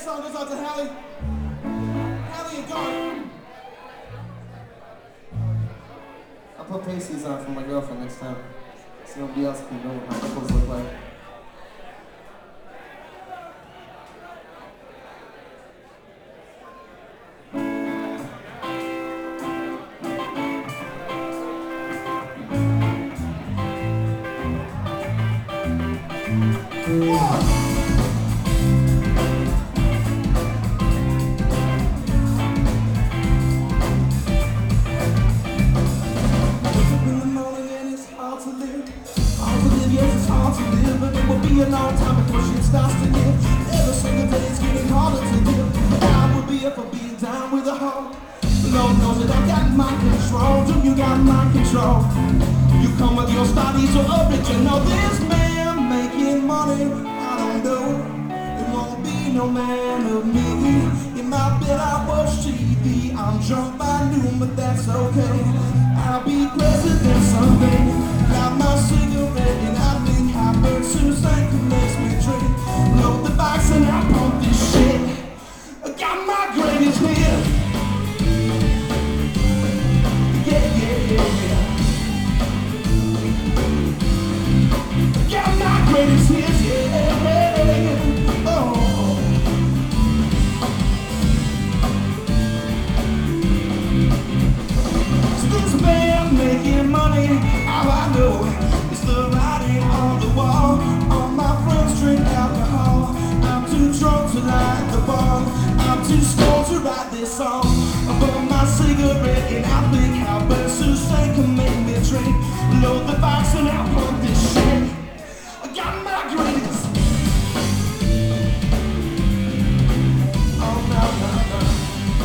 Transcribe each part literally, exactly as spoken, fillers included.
Next song goes out to Hallie. Hallie and Garth. I'll put pasties on for my girlfriend next time, so nobody else can know what my nipples look like. Yeah. A long time before shit starts to live. Every single day it's getting harder to live. I would be up for being down with a hoe. Lord knows that I got my control. Do you got my control? You come with your studies so original. This man making money, I don't know. It won't be no man of me. In my bed I watch T V. I'm drunk by noon, but that's okay. I'll be president someday. Got my cigarette and I think happens soon as I can makes me drink. Load the box and I pump this shit. I got my greatest hit. Yeah, yeah, yeah, yeah. Got my greatest hits, yeah, yeah. Oh. So this man making money, how I know. The writing on the wall. All my friends drink alcohol. I'm too drunk to light the bomb. I'm too stoned to write this song. I burn my cigarette and I think how best Suzanne can make me drink. Load the box and I pump this shit. I got my greatest. Oh no, no, no.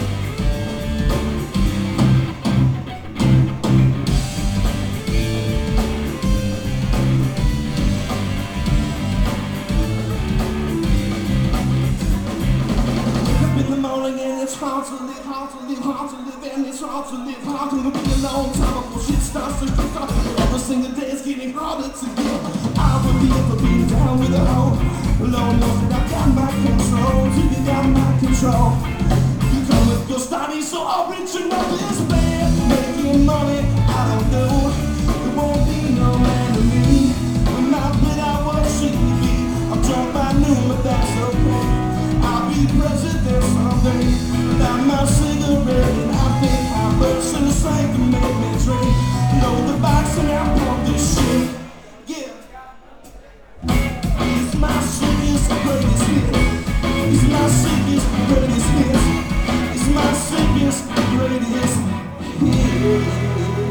It's hard to live, hard to live, hard to live, and it's hard to live, hard to live. It'll be a long time before shit starts to drift off. Every single day it's getting harder to get. I would be up for being down with a hoe. Lord knows that I've got my control. Do you got my control? You come with your studies so original. This man making money, I don't know. It won't be no man to me. When I put out what T V, I'm drunk by noon, but that's okay. I'll be president someday. Got my cigarette and I think how much in the same can make me drink. Load the box and I pump this shit. Yeah. It's my sickest, greatest hit. It's my sickest, greatest hit. It's my sickest, greatest hit.